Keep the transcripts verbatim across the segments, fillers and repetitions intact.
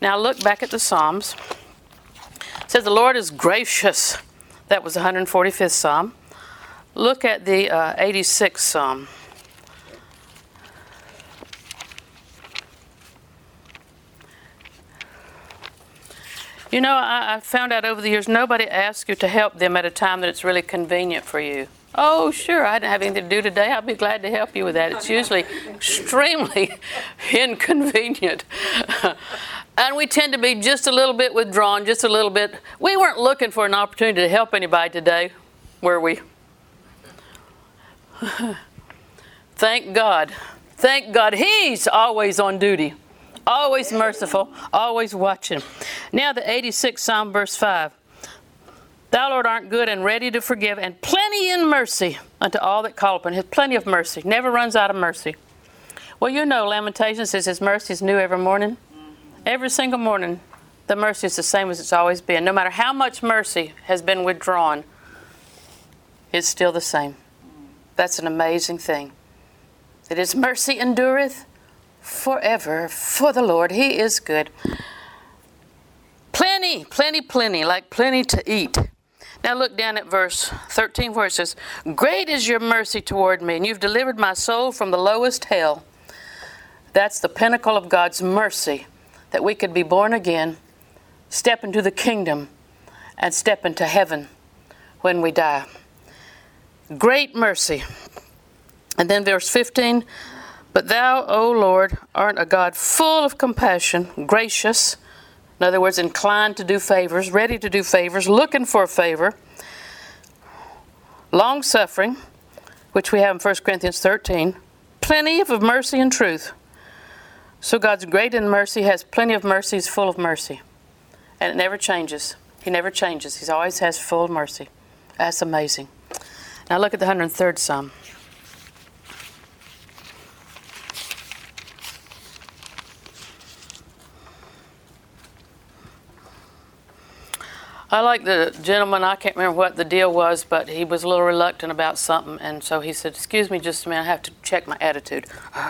Now look back at the Psalms. It says the Lord is gracious. That was the one hundred forty-fifth Psalm. Look at the uh, eighty-sixth Psalm. You know, I, I found out over the years, nobody asks you to help them at a time that it's really convenient for you. Oh, sure, I didn't have anything to do today. I'll be glad to help you with that. It's usually extremely inconvenient. And we tend to be just a little bit withdrawn, just a little bit. We weren't looking for an opportunity to help anybody today, were we? Thank God. Thank God. He's always on duty. Always merciful, always watching. Now the eighty-sixth Psalm, verse five. Thou, Lord, art good and ready to forgive, and plenty in mercy unto all that call upon him. Plenty of mercy. Never runs out of mercy. Well, you know, Lamentations says his mercy is new every morning. Every single morning, the mercy is the same as it's always been. No matter how much mercy has been withdrawn, it's still the same. That's an amazing thing. That his mercy endureth forever for the Lord. He is good. Plenty, plenty, plenty, like plenty to eat. Now look down at verse thirteen where it says, great is your mercy toward me, and you've delivered my soul from the lowest hell. That's the pinnacle of God's mercy, that we could be born again, step into the kingdom, and step into heaven when we die. Great mercy. And then verse fifteen, but thou, O Lord, art a God full of compassion, gracious, in other words, inclined to do favors, ready to do favors, looking for a favor, long-suffering, which we have in First Corinthians thirteen, plenty of mercy and truth. So God's great in mercy, has plenty of mercy, is full of mercy. And it never changes. He never changes. He always has full mercy. That's amazing. Now look at the one hundred third Psalm. I like the gentleman, I can't remember what the deal was, but he was a little reluctant about something, and so he said, excuse me just a minute, I have to check my attitude.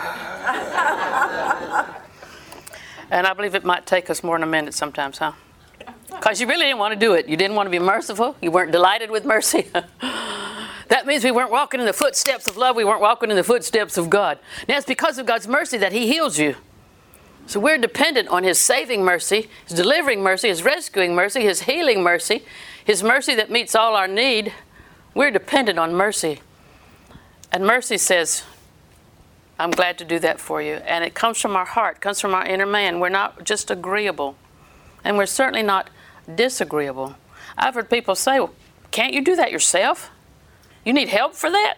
And I believe it might take us more than a minute sometimes, huh? Because you really didn't want to do it. You didn't want to be merciful. You weren't delighted with mercy. That means we weren't walking in the footsteps of love. We weren't walking in the footsteps of God. Now it's because of God's mercy that he heals you. So we're dependent on his saving mercy, his delivering mercy, his rescuing mercy, his healing mercy, his mercy that meets all our need. We're dependent on mercy. And mercy says, I'm glad to do that for you. And it comes from our heart, comes from our inner man. We're not just agreeable. And we're certainly not disagreeable. I've heard people say, well, can't you do that yourself? You need help for that?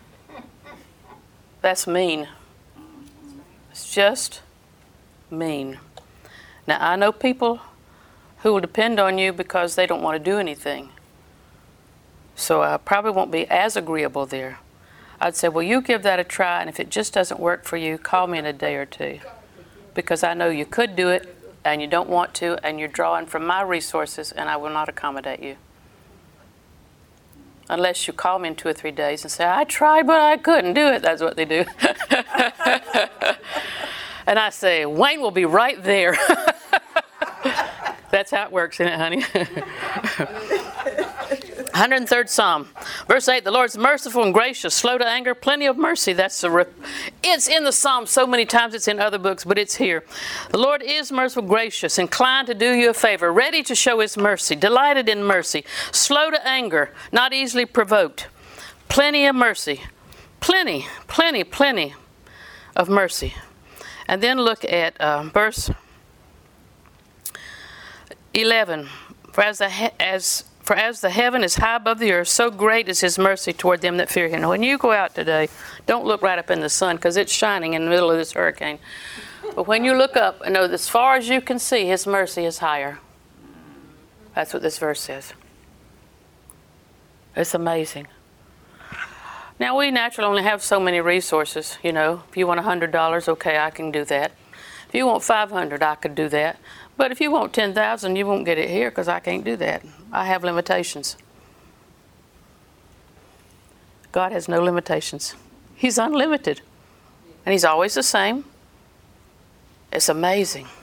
That's mean. It's just mean. Now, I know people who will depend on you because they don't want to do anything. So I probably won't be as agreeable there. I'd say, well, you give that a try, and if it just doesn't work for you, call me in a day or two. Because I know you could do it, and you don't want to, and you're drawing from my resources, and I will not accommodate you. Unless you call me in two or three days and say, I tried, but I couldn't do it. That's what they do. And I say, Wayne will be right there. That's how it works, isn't it, honey? one hundred third Psalm, verse eight, the Lord's merciful and gracious, slow to anger, plenty of mercy. That's the rep- It's in the Psalm so many times, it's in other books, but it's here. The Lord is merciful, gracious, inclined to do you a favor, ready to show his mercy, delighted in mercy, slow to anger, not easily provoked. Plenty of mercy. Plenty, plenty, plenty of mercy. And then look at uh, verse eleven. For as the he- as for as the heaven is high above the earth, so great is his mercy toward them that fear him. When you go out today, don't look right up in the sun because it's shining in the middle of this hurricane. But when you look up and know that as far as you can see, his mercy is higher. That's what this verse says. It's amazing. Now, we naturally only have so many resources, you know. If you want one hundred dollars, okay, I can do that. If you want five hundred dollars, I could do that. But if you want ten thousand dollars, you won't get it here because I can't do that. I have limitations. God has no limitations. He's unlimited. And he's always the same. It's amazing.